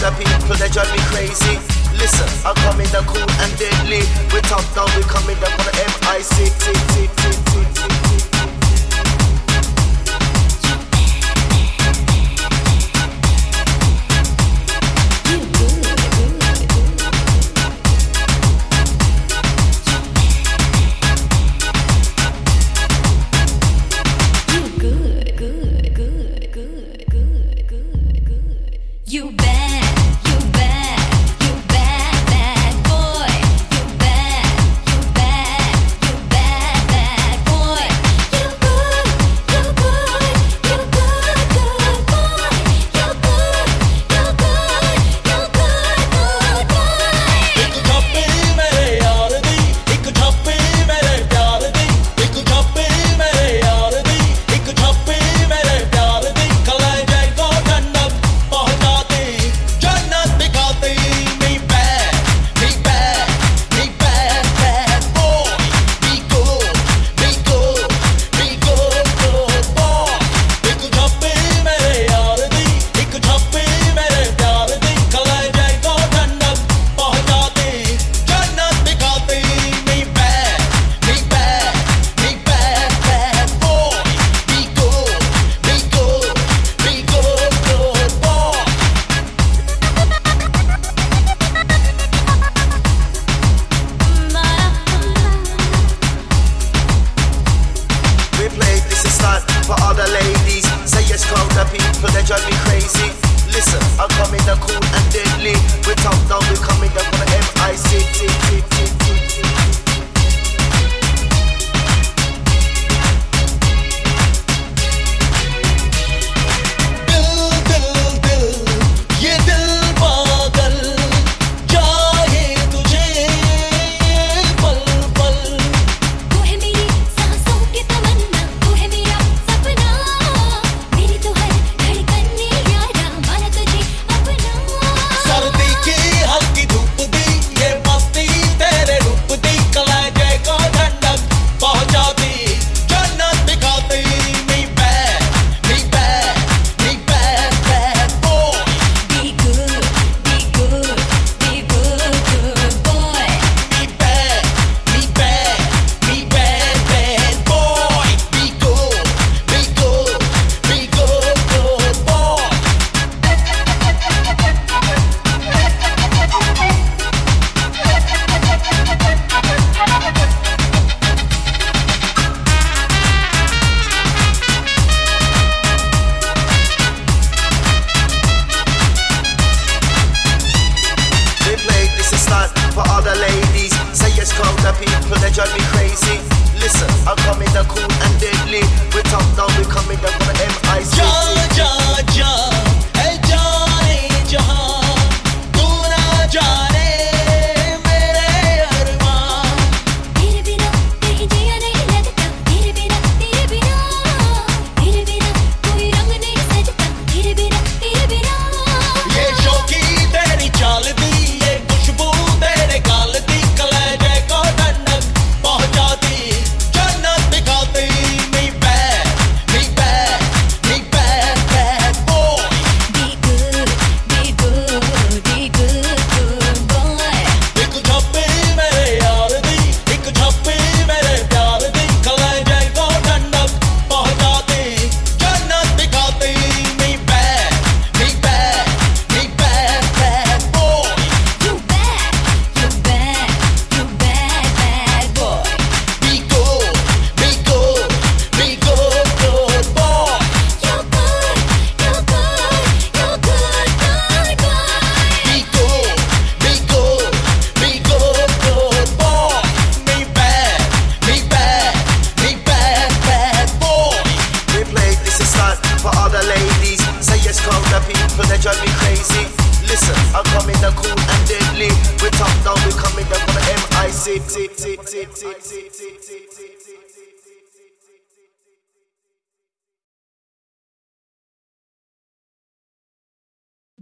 the people, they drive me crazy. Listen, I'm coming the cool and deadly. We top down, we coming the for the MIC. For all the ladies, say yes, crowd the people, they drive me crazy. Listen, I'm coming the cool and deadly. We top down, we coming the for the MIC. For all the ladies, say yes, crowd the people, they drive me crazy. Listen, I'm coming the cool and deadly. We top down, we coming the for the MIC. Ja, ja, ja, hey Johnny, Jahan, tu na jaane mere armaan. Tere bina kahin jiya nahi lagta, tere bina koi rang nahi sajta, tere bina. Ye shauki teri chaal di, ye खुशबू तेरे गाल दी कलेजे को ठंडक पहुंचाती जन्नत दिखाती me bad boy. Be good boy. एक छप्पी मेरे यार दी, एक छप्पी मेरे प्यार दी कलेजे को ठंडक पहुंचाती जन्नत दिखाती me bad boy. You bad boy. Be good boy. You're good boy. Be good boy. Me bad boy. We play this is start for all the ladies. Say yes, crowd the people, they drive me crazy. Listen, I'm coming the cool and deadly. We top down, we coming the for the MIC.